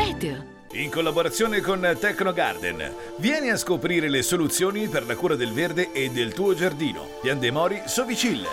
Meteo. In collaborazione con Tecnogarden, vieni a scoprire le soluzioni per la cura del verde e del tuo giardino. Piandemori Sovicille.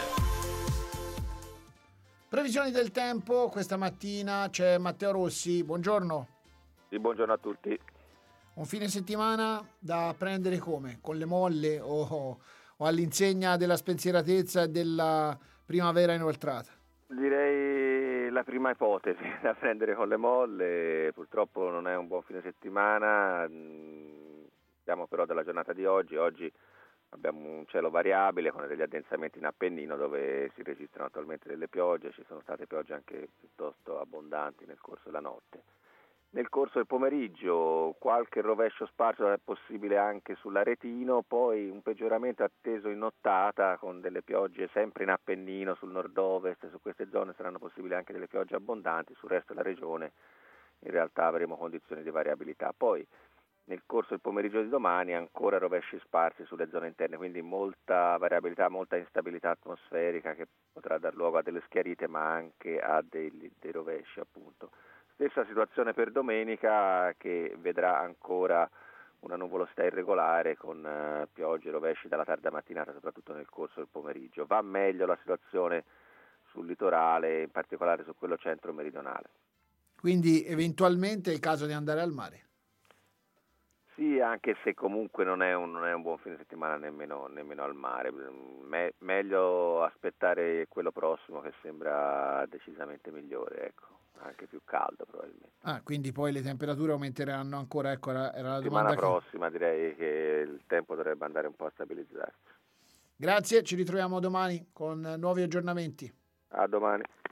Previsioni del tempo, questa mattina c'è Matteo Rossi, buongiorno. Sì, buongiorno a tutti. Un fine settimana da prendere come? Con le molle o all'insegna della spensieratezza e della primavera inoltrata? Direi la prima ipotesi da prendere con le molle. Purtroppo non è un buon fine settimana, siamo però della giornata di oggi. Oggi abbiamo un cielo variabile con degli addensamenti in Appennino dove si registrano attualmente delle piogge, ci sono state piogge anche piuttosto abbondanti nel corso della notte. Nel corso del pomeriggio qualche rovescio sparso è possibile anche sull'Aretino, poi un peggioramento atteso in nottata con delle piogge sempre in Appennino, sul nord-ovest, su queste zone saranno possibili anche delle piogge abbondanti, sul resto della regione in realtà avremo condizioni di variabilità. Poi nel corso del pomeriggio di domani ancora rovesci sparsi sulle zone interne, quindi molta variabilità, molta instabilità atmosferica che potrà dar luogo a delle schiarite ma anche a dei rovesci appunto. Stessa situazione per domenica che vedrà ancora una nuvolosità irregolare con piogge e rovesci dalla tarda mattinata, soprattutto nel corso del pomeriggio. Va meglio la situazione sul litorale, in particolare su quello centro-meridionale. Quindi eventualmente è il caso di andare al mare? Sì, anche se comunque non è un buon fine settimana nemmeno al mare. Meglio aspettare quello prossimo che sembra decisamente migliore, ecco. Anche più caldo probabilmente. Quindi poi le temperature aumenteranno ancora, ecco, era la domanda. Settimana prossima direi che il tempo dovrebbe andare un po' a stabilizzarsi. Grazie, ci ritroviamo domani con nuovi aggiornamenti. A domani.